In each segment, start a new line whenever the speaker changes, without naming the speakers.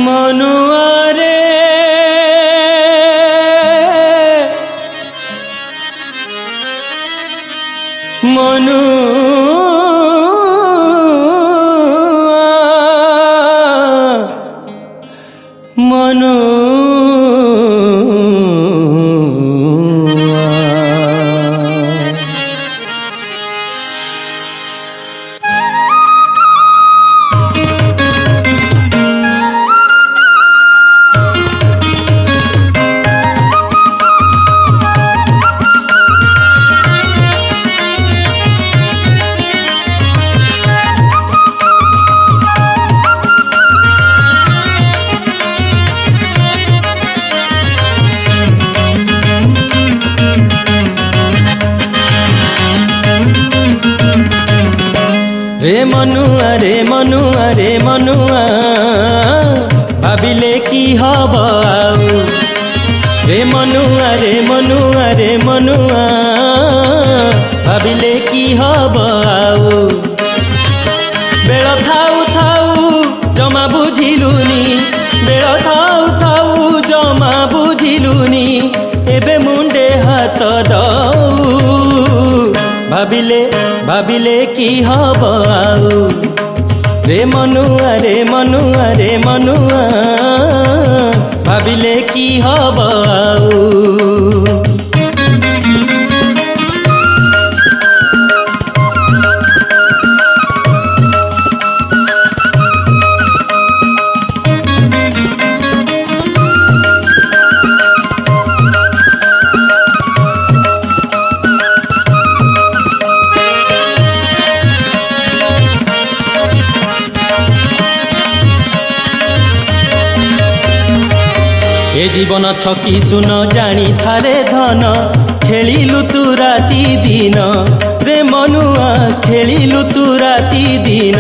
मनुआ रे मनुआ रे मनुआ रे मनुआ रे मनुआ भाविले की हब आउ रे मनुआ रे मनुआ रे मनुआ भाविले की हब आउ बेल थाउ थाउ जमा बुझिलुनी बेल थाउ थाउ जमा बुझिलुनी एबे मुंडे हाथ दऊ भाविले की हब आउ रे मनुआ रे मनुआ रे मनुआ भाविले की हब आउ ए जीवन छकी सुन जानी थारे धन खेलिलु तू राति दिन रे मनुआ खेलिलु तू राति दिन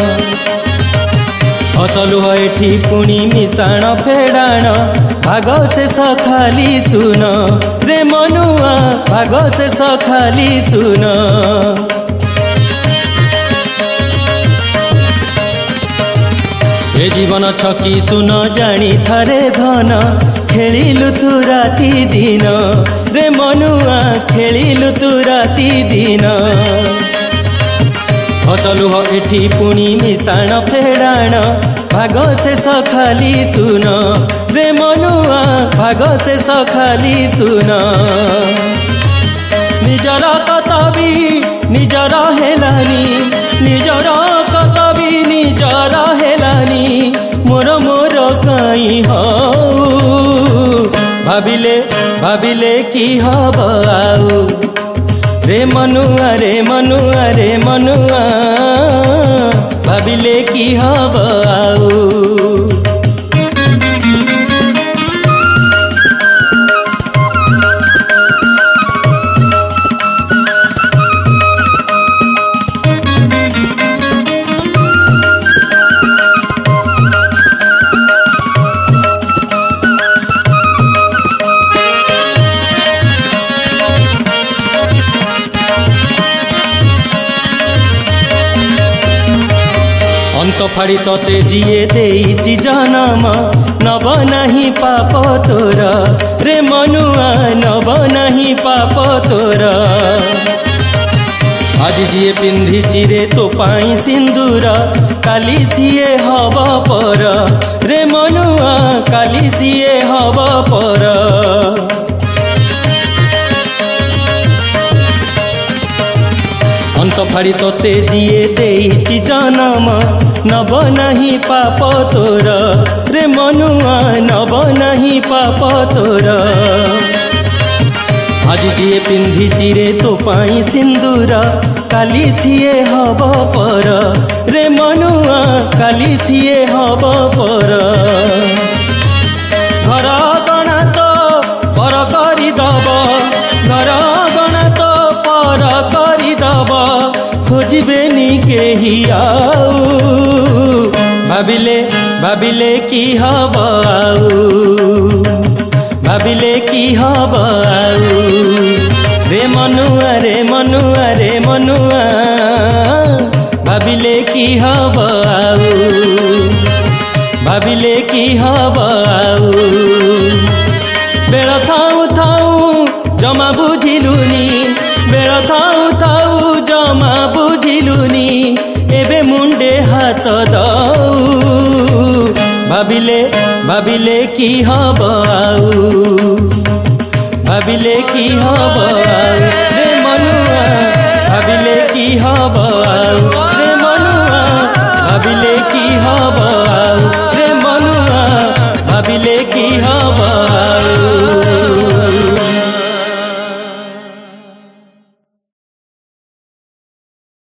हसलु एठी पुणी मिशाण फेडाण भाग शेष खाली सुन रे मनुआ भाग शेष खाली सुन ए जीवन छकी सुन जानी थारे धन खेलिलु तू राति दिन रे मनुआ खेलिलु तू राति दिन हसलु एठी पुणी मिशाण फेडाण भाग शेष खाली सुन रे मनुआ भाग शेष खाली सुन निजर कतबी निजर हेलानी निजर कतबी निजर हेलानी मोर मोर काई हऊ भाविले की हब आउ रे मनुआ रे मनुआ रे मनुआ भाविले की हब आउ अंत फाड़ी तोते जीए देइछि जनम नब नहीं पाप तोर रे मनुआ नब नहीं पाप तोर आज जीए पिंधिछि रे तो पाई सिंदूर काली सिए हब पर रे मनुआ काली सिए हब पर अंत फाड़ी तोते जीए देइछि जनम नब नहीं पाप तोर रे मनुआ नब नहीं पाप तोर आज जीए पिंधिछि रे तो पाई सिंदूर काली सिए हब पर रे मनुआ काली सिए हब पर घर गणा तो पर करिदब घर गणा तो पर करिदब खोजबेनी केही आउ भाविले की हब आउ भाविले की हब आउ रे मनुआ रे मनुआ रे मनुआ भाविले की हब आउ भाविले कि हब आउ बेल थाउ थाउ जमा बुझिलुनी बेल थाउ थाउ जमा बुझिलुनी एबे मुंडे हाथ दऊ भाविले भाविले कि हब आउ भाविले कि हब आउ रे मनुआ भाविले कि हब आउ